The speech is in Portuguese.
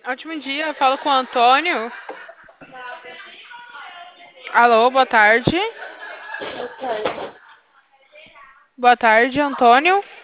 Ótimo dia, falo com o Antônio. Alô, boa tarde. Boa tarde. Boa tarde, Antônio.